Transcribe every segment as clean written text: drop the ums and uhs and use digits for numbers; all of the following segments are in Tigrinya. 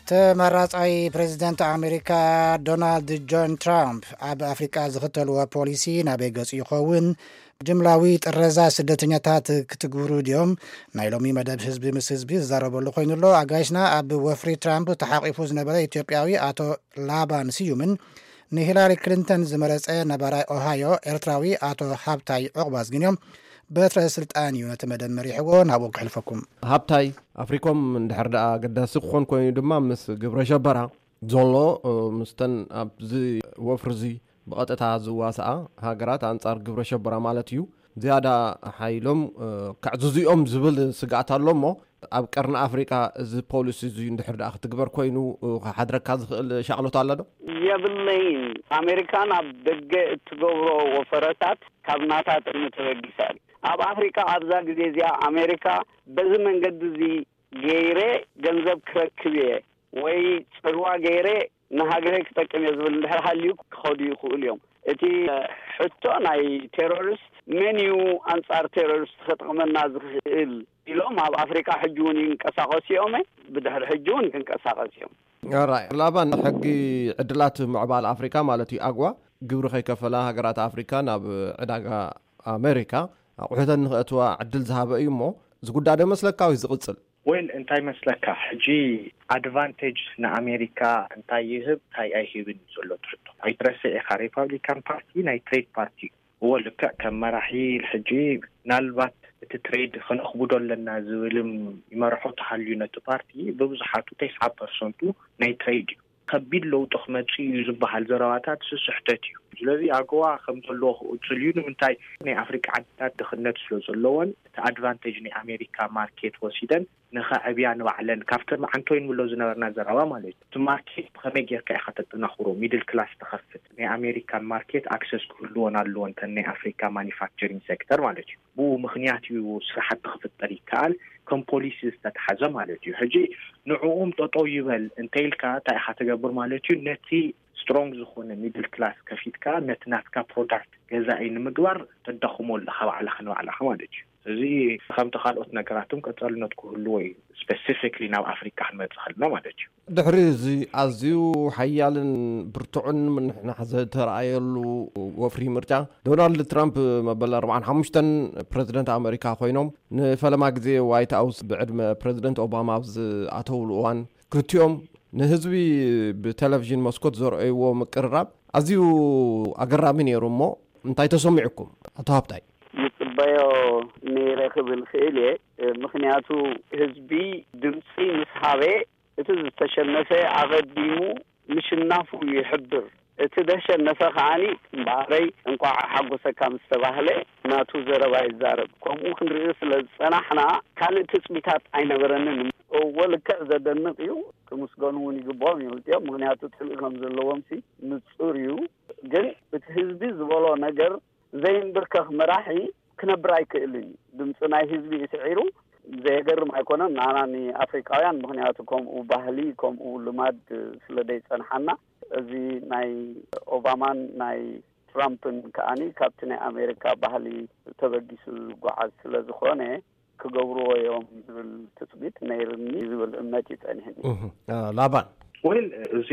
ተመራጻይ ፕሬዚደንት ኣሜሪካ ዶናልድ ጆን ትራምፕ ኣብ ኣፍሪቃ ዝኽተልዎ ፖሊሲ ናበይ ገጽ ይኸውን ጅምላዊ ጥረዛ ስደተኛታት ክትግብሩ ድዮም ናይ ሎሚ መደብ ህዝቢ ምስ ህዝቢ ዝዛረበሉ ኮይኑሎ ኣጋይሽና ኣብ ወፍሪ ትራምፕ ተሓቂፉ ዝነበረ ኢትዮጵያዊ ኣቶ ላባን ስዩምን ንሂላሪ ክሊንተን ዝመረጸ ነበራይ ኦሃዮ ኤርትራዊ ኣቶ ሃብታይ ዕቕባስ ግንዮም በትረ ስልጣን እዩ ነቲ መደብ መሪሕዎ ናብኡ ክሕልፈኩም ሃብታይ ኣፍሪኮም እንድሕር ደኣ ገዳሲ ክኾን ኮይኑ ድማ ምስ ግብረ ሸበራ ዘሎ ምስተን ኣብዚ ወፍርዚ ብቐጥታ ዝዋስኣ ሃገራት ኣንጻር ግብረ ሸበራ ማለት እዩ ዝያዳ ሓይሎም ካዕዙዚኦም ዝብል ስጋኣት ኣሎ እሞ ኣብ ቀርኒ ኣፍሪካ እዚ ፖሊሲ እዚ እንድሕር ደኣ ክትግበር ኮይኑ ሓድረካ ዝኽእል ሻቕሎት ኣሎ ዶ የብለይን ኣሜሪካን ኣብ ደገ እትገብሮ ወፈረታት ካብ ናታ ጥርሚ ተበጊሳል ኣብ ኣፍሪካ ኣብዛ ግዜ እዚኣ ኣሜሪካ በዚ መንገዲ እዚ ገይረ ገንዘብ ክረክብ ወይ ጽልዋ ገይረ ንሃገሬ ክጠቅም ዝብል እንድሕር ሃልዩ ክኸዱ ይኽእሉ እዮም እቲ ሕቶ ናይ ቴሮሪስት መንዩ ኣንጻር ቴሮሪስት ክጥቀመና ዝኽእል ኢሎም ኣብ ኣፍሪካ ሕጂ እውን ይንቀሳቐሱ እዮም ብድሕሪ ሕጂ እውን ክንቀሳቐሱ እዮም ራይ ላባን ሕጊ ዕድላት ምዕባል ኣፍሪካ ማለት እዩ ኣግዋ ግብሪ ከይከፈላ ሃገራት ኣፍሪካ ናብ ዕዳጋ ኣሜሪካ ኣቑሑተን ንኽእትዋ ዕድል ዝሃበ እዩ እሞ ዝጉዳይ ዶ መስለካ ወይ ዝቕጽል ወይን እንታይ መስለካ ሕጂ ኣድቫንቴጅ ንኣሜሪካ እንታይ ይህብ እንታይ ኣይህብን ዘሎ ትሕቶ ኣይትረስዕ ኢኻ ሪፓብሊካን ፓርቲ ናይ ትሬድ ፓርቲ ወልክዕ ከም መራሒ ሕጂ ናልባት እቲ ትሬድ ክንእኽብዶ ኣለና ዝብልም ይመርሖ ተሃልዩ ነቲ ፓርቲ ብብዙሓቱ 90% ናይ ትሬድ እዩ ከቢድ ለውጢ ክመጽእ እዩ ዝበሃል ዘረባታት ስሕተት እዩ ስለዚ ኣገዋ ከም ዘለዎ ክቕጽል እዩ ንምንታይ ናይ ኣፍሪካ ዓድታት ድኽነት ስለ ዘለዎን እቲ ኣድቫንቴጅ ናይ ኣሜሪካ ማርኬት ወሲደን ንኸዕብያ ንባዕለን ካብተን ማዓንቶይ ንብሎ ዝነበርና ዘረባ ማለት እዩ እቲ ማርኬት ብኸመይ ጌርካ ኢኻ ተጠናኽሮ ሚድል ክላስ ተኸፍት ናይ ኣሜሪካን ማርኬት ኣክሰስ ክህልዎን ኣለዎን ተን ናይ ኣፍሪካ ማኒፋክቸሪንግ ሴክተር ማለት እዩ ብኡ ምኽንያት እዩ ስራሕቲ ክፍጠር ይከኣል ከም ፖሊሲ ዝተተሓዘ ማለት እዩ ሕጂ ንዕኡም ጠጠው ይበል እንተይልካ እንታይ ኢኻ ትገብር ማለት እዩ ነቲ ስትሮንግ ዝኾነ ሚድል ክላስ ከፊትካ ነቲ ናትካ ፕሮዳክት ገዛኢ ንምግባር ተዳኽሞ ኣለኻ ባዕልኻ ንባዕልኻ ማለት እዩ እዚ ከምቲ ካልኦት ነገራትም ቀጻልነት ክህልዎ እዩ ስፔሲፊክሊ ናብ ኣፍሪካ ክንመጽእ ከለና ማለት እዩ ድሕሪ እዚ ኣዝዩ ሓያልን ብርቱዕን ንሕና ዝተረኣየሉ ወፍሪ ምርጫ ዶናልድ ትራምፕ መበል 45 ፕሬዚደንት ኣሜሪካ ኮይኖም ንፈለማ ግዜ ዋይት ሃውስ ብዕድመ ፕሬዚደንት ኦባማ ዝኣተውሉ እዋን ክልቲኦም ንህዝቢ ብቴሌቪዥን መስኮት ዘርአይዎ ምቅርራብ ኣዝዩ ኣገራሚ ነይሩ እሞ እንታይ ተሰሚዑኩም ኣቶ ሃብታይ ይጽበዮ ነይረ ክብል ክእል ምክንያቱ ህዝቢ ድምፂ ምስሃበ እቲ ዝተሸነፈ ኣቐዲሙ ምሽናፉ ይሕብር እቲ ደሸነፈ ከዓኒ እምበረይ እንቋዕ ሓጎሰካ ምስተባህለ ናቱ ዘረባ ይዛረብ ከምኡ ክንሪኦ ስለ ዝጸናሕና ካልእ ትጽቢታት ኣይነበረንን ወልክዕ ዘደንቕ እዩ ክምስገኑ እውን ይግባኦም እዮም ምክንያቱ ትልቅ ከም ዘለዎም ንጹር እዩ ግን እቲ ህዝቢ ዝበሎ ነገር ዘይንብርከኽ መራሒ ክነብር ኣይክእልን ድምፂ ናይ ህዝቢ ይስዒሩ ዘየገርም ኣይኮነን ንኣናኒ ኣፍሪካውያን ምክንያቱ ከምኡ ባህሊ ከምኡ ልማድ ስለደይ ጸንሓና እዚ ናይ ኦባማን ናይ ትራምፕን ከዓኒ ካብቲ ናይ ኣሜሪካ ባህሊ ተበጊሱ ዝጓዓዝ ስለ ዝኾነ ክገብርዎ እዮም ዝብል ትጽቢት ነይርኒ ዝብል እምነት ይጸኒሕኒ ላባን ወይል እዚ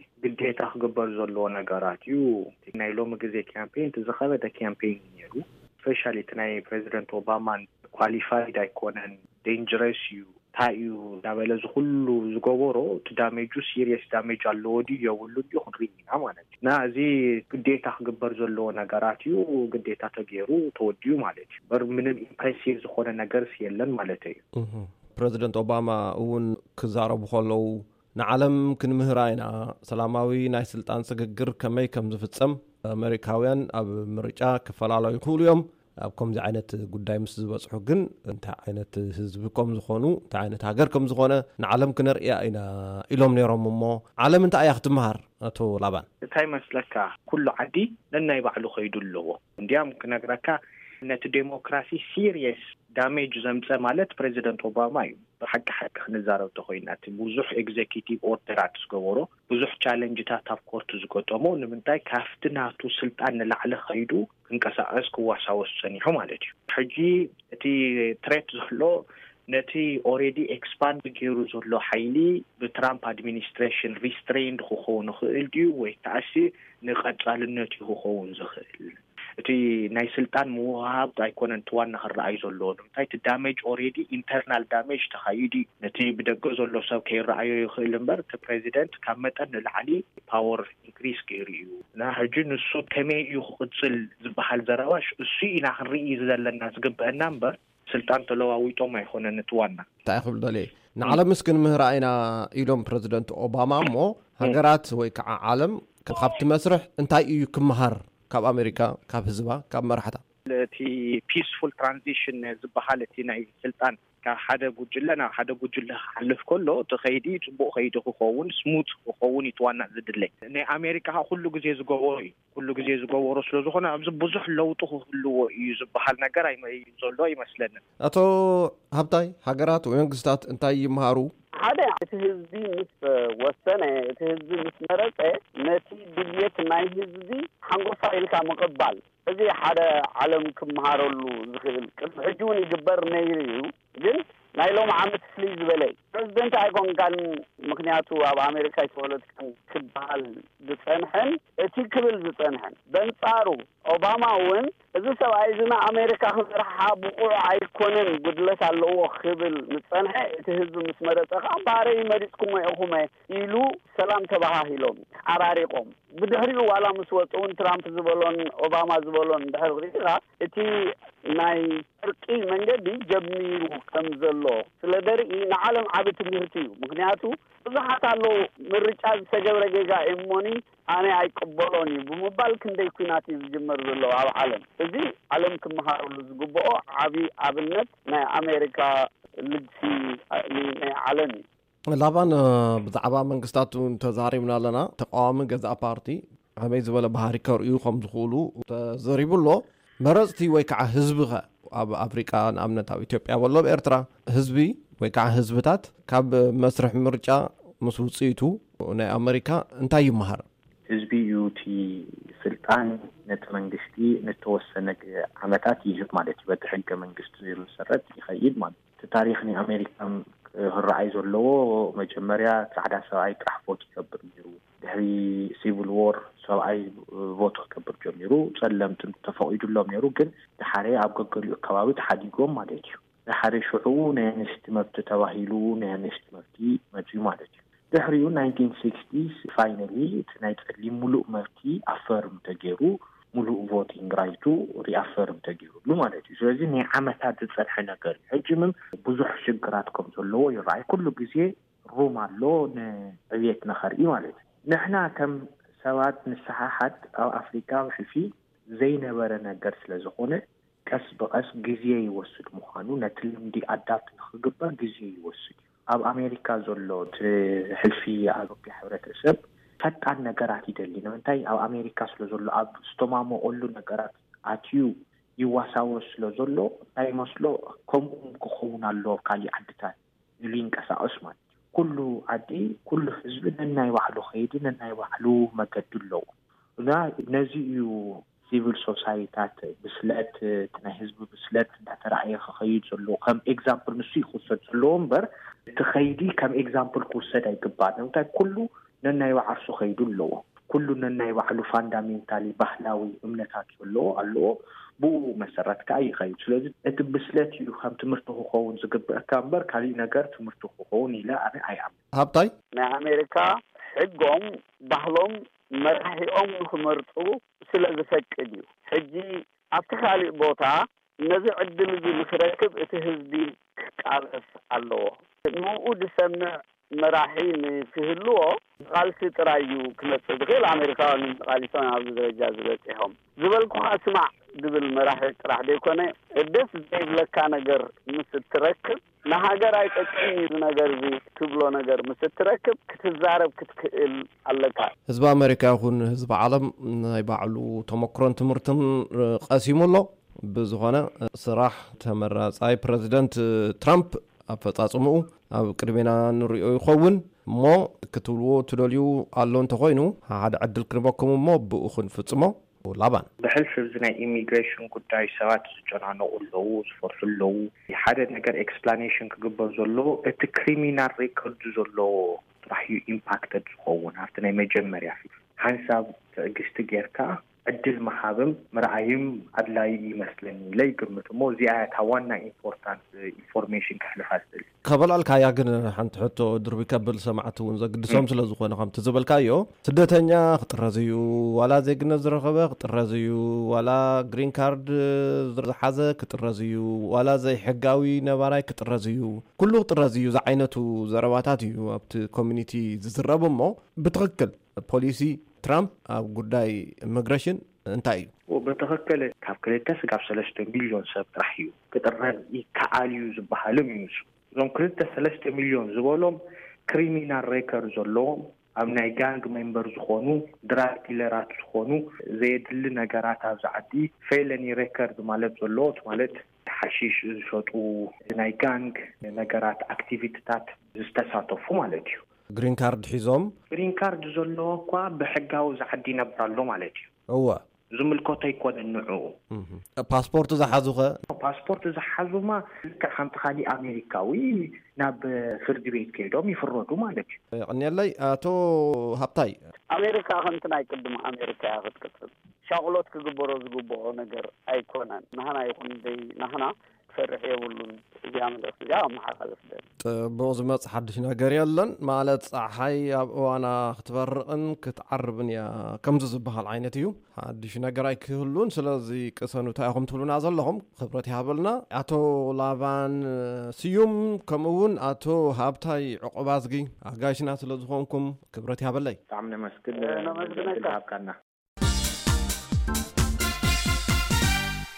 ግዴታ ክግበር ዘለዎ ነገራት እዩ ናይ ሎሚ ግዜ ካምፔይን ዝኸበደ ካምፔይን ነይሩ ስፔሻሊ እቲ ናይ ፕሬዚደንት ኦባማን ኳሊፋይድ ኣይኮነን ዴንጀረስ እዩ ታዩ ዳበለ ዝኩሉ ዝገበሮ እቲ ዳሜጁ ሲሪየስ ዳሜጅ ኣለዎ ድዩ የብሉ ድዩ ክንሪኢና ማለት እዩ ና እዚ ግዴታ ክግበር ዘለዎ ነገራት እዩ ግዴታ ተገይሩ ተወዲዩ ማለት እዩ በር ምንም ኢምፕሬሲቭ ዝኾነ ነገርስ የለን ማለት እዩ ፕሬዚደንት ኦባማ እውን ክዛረቡ ከለዉ ንዓለም ክንምህራ ኢና ሰላማዊ ናይ ስልጣን ስግግር ከመይ ከም ዝፍጸም ኣሜሪካውያን ኣብ ምርጫ ክፈላለዩ ይኽእሉ እዮም ኣብ ከምዚ ዓይነት ጉዳይ ምስ ዝበጽሑ ግን እንታይ ዓይነት ህዝቢ ከም ዝኾኑ እንታይ ዓይነት ሃገር ከም ዝኾነ ንዓለም ክነርእያ ኢና ኢሎም ነይሮም እሞ ዓለም እንታይ እያ ክትመሃር ኣቶ ላባን እንታይ መስለካ ኩሉ ዓዲ ነናይ ባዕሉ ኸይዱ ኣለዎ እንዲያም ክነግረካ ነቲ ዴሞክራሲ ሲሪየስ ዳሜጅ ዘምፀ ማለት ፕሬዚደንት ኦባማ እዩ ብሓቂ ሓቂ ክንዛረብ ተኾይና እቲ ብዙሕ ኤግዜኪቲቭ ኦርደራት ዝገበሮ ብዙሕ ቻሌንጅታት ኣብ ኮርት ዝገጠሞ ንምንታይ ካፍቲ ናቱ ስልጣን ንላዕሊ ኸይዱ ክንቀሳቀስ ክዋሳወስ ፀኒሑ ማለት እዩ ሕጂ እቲ ትሬት ዘሎ نتي already expand ገይሩ ዘሎ ሓይሊ ብትራምፕ administration restrained ክኾን ይኽእል ድዩ ወይ ተኣሲ ንቐጻልነት ይኸውን ዝኽእል እቲ ናይ ስልጣን ምውሃብ ኣይኮነን ትዋና ክረኣይ ዘሎ እንታይ እቲ damage already internal damage ተኻይዲ ነቲ ብደገ ዘሎ ሰብ ከይረኣዮ ይኽእል እምበር እቲ ፕሬዚደንት ካብ መጠን ንላዕሊ power increase ገይሩ እዩ ና ሕጂ ንሱ ከመይ እዩ ክቕጽል ዝበሃል ዘረባሽ እሱ ኢና ክንርኢ ዘለና ዝግበአና እምበር ስልጣን ተለዋዊጦም ኣይኮነን ትዋና እንታይ ክብል ደልየ ንዓለም ምስክን ምህራይና ኢሎም ፕሬዚደንት ኦባማ እሞ ሃገራት ወይ ከዓ ዓለም ካብቲ መስርሕ እንታይ እዩ ክመሃር ካብ ኣሜሪካ ካብ ህዝባ ካብ መራሕታ እቲ peaceful transition ዝበሃል እቲ ናይ ስልጣን ካብ ሓደ ጉጅለ ናብ ሓደ ጉጅለ ሓልፍ ከሎ ተኸይዲ ጽቡቕ ኸይዲ ክኸውን ስሙት ክኸውን ይትዋና ዝድለ ናይ ኣሜሪካ ኩሉ ግዜ ዝገበሮ ስለ ዝኾነ ኣብዚ ብዙሕ ለውጥ ክህልዎ እዩ ዝበሃል ነገር ዘሎ ይመስለኒ ኣቶ ሃብታይ ሃገራት ወይ መንግስታት እንታይ ይመሃሩ ሓደ እቲ ህዝቢ ምስ ወሰነ እቲ ህዝቢ ምስ መረፀ ነቲ ድልየት ናይ ህዝቢ ሓንጎሳ ኢልካ ምቕባል እዚ ሓደ ዓለም ክመሃረሉ ዝኽእል ቅድሚ ሕጂ እውን ይግበር ነይሩ እዩ ግን ናይ ሎም ዓመት ፍልይ ዝበለ ፕሬዚደንት ኣይኮንካን ምክንያቱ ኣብ ኣሜሪካ ፖለቲካን ክበሃል ዝፀንሐን እቲ ክብል ዝፀንሐን በንጻሩ ኦባማ እውን እዚ ሰብኣይ ዝና ኣሜሪካ ክስራሕ ብቑዕ ኣይኮነን ጉድለት ኣለዎ ክብል ዝፀንሐ እቲ ህዝቢ ምስ መረፀኻ ባረይ መሪፅኩም ኢኹም ኢሉ ሰላም ተባሂሎም ኣራሪቆም ብድሕሪኡ ዋላ ምስ ወጡን ትራምፕ ዝበሎን ኦባማ ዝበሎን ድሕሪ ሪራ እቲ ናይ እርቂ መንገዲ ጀሚሩ ከም ዘሎ ስለደርኢ ንዓለም ዓብ ትምህርቲ እዩ ምክንያቱ ብዙሓት ኣለዉ ምርጫ ዝተገብረ ጌጋ እሞኒ ኣነ ኣይቅበሎን እዩ ብምባል ክንደይ ኩናት ዝጅመር ዘሎ ኣብ ዓለም እዚ ዓለም ክመሃረሉ ዝግብኦ ዓብዪ ኣብነት ናይ ኣሜሪካ ልግሲ ናይ ዓለም እዩ ላባን ብዛዕባ መንግስታት ተዛሪብና ኣለና ተቃዋሚ ገዛእ ፓርቲ ከመይ ዝበለ ባህሪ ከርእዩ ከም ዝኽእሉ ተዘሪቡሎ መረፅቲ ወይ ከዓ ህዝቢኸ ኣብ ኣፍሪቃ ንኣብነት ኣብ ኢትዮጵያ ወሎ ብኤርትራ ህዝቢ ወይ ከዓ ህዝብታት ካብ መስርሕ ምርጫ ምስ ውፅኢቱ ናይ ኣሜሪካ እንታይ ይመሃር ህዝቢ እዩ እቲ ስልጣን ነቲ መንግስቲ ንተወሰነ ዓመታት ይህብ ማለት እዩ በቲ ሕገ መንግስቲ ዝምሰረት ይኸይድ ማለት እቲ ታሪክ ናይ ኣሜሪካ ክረኣይ ዘለዎ መጀመርያ ጻዕዳ ሰብኣይ ጥራሕ ቮት ይገብር ነይሩ ድሕሪ ሲቪል ዎር ሰብኣይ ቮት ክገብር ጀሚሩ ጸለምቲ ተፈቂዱሎም ነይሩ ግን ድሓረ ኣብ ገገሊኡ ከባቢ ተሓዲጎም ማለት እዩ ድሓረ ሽዑ ናይ ኣንስቲ መብቲ ተባሂሉ ናይ ኣንስቲ መብቲ መፅኡ ማለት እዩ ድሕሪኡ 1960s ፋይናሊ እቲ ናይ ጸሊም ሙሉእ መብቲ ኣፈርም ተገይሩ ሙሉእ ቮቲንግ ራይቱ ሪኣፈርም ተገይሩሉ ማለት እዩ ስለዚ ናይ ዓመታት ዝጸንሐ ነገር እዩ ሕጂም ብዙሕ ሽግራት ከም ዘለዎ ይረኣይ ኩሉ ግዜ ሩም ኣሎ ንዕብየት ነኸርኢ ማለት እዩ ንሕና ከም ሰባት ንሰሓሓት ኣብ ኣፍሪካ ሕፊ ዘይነበረ ነገር ስለ ዝኾነ ቀስ ብቀስ ግዜ ይወስድ ምዃኑ ነቲ ልምዲ ኣዳፕት ንኽግበር ግዜ ይወስድ ኣብ ኣሜሪካ ዘሎ ሕልፊ ኣውሮፓ ሕብረተሰብ ፈጣን ነገራት ይደሊ ንምንታይ ኣብ ኣሜሪካ ስለ ዘሎ ኣብ ዝተማመቐሉ ነገራት ኣትዩ ይዋሳወስ ስለ ዘሎ እንታይ መስሎ ከምኡ ክኸውን ኣለዎ ካሊእ ዓድታት ኢሉ ይንቀሳቐስ ማለት ኩሉ ዓዲ ኩሉ ህዝቢ ነናይ ባዕሉ ኸይዲ ነናይ ባዕሉ መገዲ ኣለዎ እና ነዚ እዩ ሲቪል ሶሳይቲታት ብስለት ናይ ህዝቢ ብስለት እንዳተረኣየ ክኸይድ ዘሎ ከም ኤግዛምፕል ንሱ ይኽሰድ ዘለዎ እምበር እቲ ኸይዲ ከም ኤግዛምፕል ክውሰድ ኣይግባእን እንታይ ኩሉ ነናይ ባዕሉ ኸይዱ ኣለዎ ኩሉ ነናይ ባዕሉ ፋንዳሜንታሊ ባህላዊ እምነታት ኣለዎ ብኡ መሰረት ከዓ ይኸይድ ስለዚ እቲ ብስለት እዩ ከም ትምህርቲ ክኸውን ዝግብአካ እምበር ካሊእ ነገር ትምህርቲ ክኸውን ኢለ ኣነ ኣይኣምንን ሃብታይ ናይ ኣሜሪካ ሕጎም ባህሎም መራሒኦም ንኽመርፁ ስለ ዝፈቅድ እዩ ሕጂ ኣብቲ ካሊእ ቦታ ነዚ ዕድል እዚ ንክረክብ እቲ ህዝቢ ክቃለስ ኣለዎ ንኡ ዝሰምዕ መራሒ ንክህልዎ ቃልሲ ጥራይ እዩ ክመፅእ ዝኽእል ኣሜሪካውያን ቃሊሶም ኣብዚ ደረጃ ዝበፂሖም ዝበልኩኻ ስማዕ ዝብል መራሒ ጥራሕ ዘይኮነ ደስ ዘይብለካ ነገር ምስ እትረክብ ንሃገር ኣይጠቅም እዩ ነገር እዚ ትብሎ ነገር ምስ እትረክብ ክትዛረብ ክትክእል ኣለካ ህዝቢ ኣሜሪካ ይኹን ህዝቢ ዓለም ናይ ባዕሉ ተመክሮን ትምህርትን ቀሲሙ ኣሎ ብዝኾነ ስራሕ ተመራጻይ ፕሬዚደንት ትራምፕ ኣፈጻጽምኡ ኣብ ቅድሜና ንሪኦ ይኸውን እሞ ክትብልዎ ትደልዩ ኣሎ እንተኾይኑ ሓደ ዕድል ክንበኩም እሞ ብኡ ክንፍጽሞ ላባን ብሕልፊ ናይ ኢሚግሬሽን ጉዳይ ሰባት ዝጨናነቁ ኣለዉ ዝፈርሑ ኣለዉ ሓደ ነገር ኤክስፕላኔሽን ክግበር ዘሎ እቲ ክሪሚናል ሬኮርድ ዘሎ ጥራሕ እዩ ኢምፓክትድ ዝኸውን ኣብቲ ናይ መጀመርያ ሓንሳብ ትዕግስቲ ጌርካ ዕድል መሃብም ምርኣይም ኣድላይ ይመስለኒ ለይግምት እሞ እዚኣ ዋና ኢምፖርታንት ኢንፎርሜሽን ክሕልፋ ዝብል ከበላልካያ ግን ሓንቲ ሕቶ ድርቢ ከብል ሰማዕቲ እውን ዘግድሶም ስለ ዝኾነ ከምቲ ዝበልካዮ ስደተኛ ክጥረዝዩ ዋላ ዜግነት ዝረኸበ ክጥረዝዩ ዋላ ግሪን ካርድ ዝሓዘ ክጥረዝዩ ዋላ ዘይሕጋዊ ነባራይ ክጥረዝዩ ኩሉ ክጥረዝዩ ዝዓይነቱ ዘረባታት እዩ ኣብቲ ኮሚኒቲ ዝዝረብ እሞ ብትክክል ፖሊሲ ትራምፕ ኣብ ጉዳይ ኢሚግሬሽን እንታይ እዩ ወበተኸከለ ካብ 2.3 ሚሊዮን ሰብ ጥራሕ እዩ ክጥረዝ ይከኣልዩ ዝበሃልም እዩ እዞም 2.3 ሚሊዮን ዝበሎም ክሪሚናል ሬከርድ ዘለዎም ኣብ ናይ ጋንግ ሜምበር ዝኾኑ ድራግ ዲለራት ዝኾኑ ዘየድሊ ነገራት ኣብ ዝዓዲ ፌለኒ ሬከርድ ማለት ዘለዎ ማለት ሓሺሽ ዝሸጡ ናይ ጋንግ ነገራት ኣክቲቪቲታት ዝተሳተፉ ማለት እዩ ግሪን ካርድ ሒዞም ግሪን ካርድ ዘለዎ እኳ ብሕጋዊ ዝዓዲ ነብራሎ ማለት እዩ እዋ ዝምልከቶ ኣይኮነን ንዑ ፓስፖርት ዝሓዙኸ ፓስፖርት ዝሓዙማ ከምቲ ካሊእ ኣሜሪካዊ ናብ ፍርዲ ቤት ከይዶም ይፍረዱ ማለት እዩ ቅንየለይ ኣቶ ሃብታይ ኣሜሪካ ከምቲ ናይ ቅድሞ ኣሜሪካ ክትቅፅል ሻቅሎት ክግበሮ ዝግብኦ ነገር ኣይኮነን ናህና ይኹን ደይ ናህና فرح يقولون جامد أصدقاء محاولة بوز مص حدش نجاري يلن مالت حي وأنا اختبرن كتعربني يا كم زبها العينتيو حدش نجاري كلون سلازي كسانو تاهم تقولون عزلهم خبرتي هابلنا أتو لابان سيوم كمون أتو هابتاي عقبازجي عجايشنا سلازهمكم خبرتي هابلي تعمل مسكين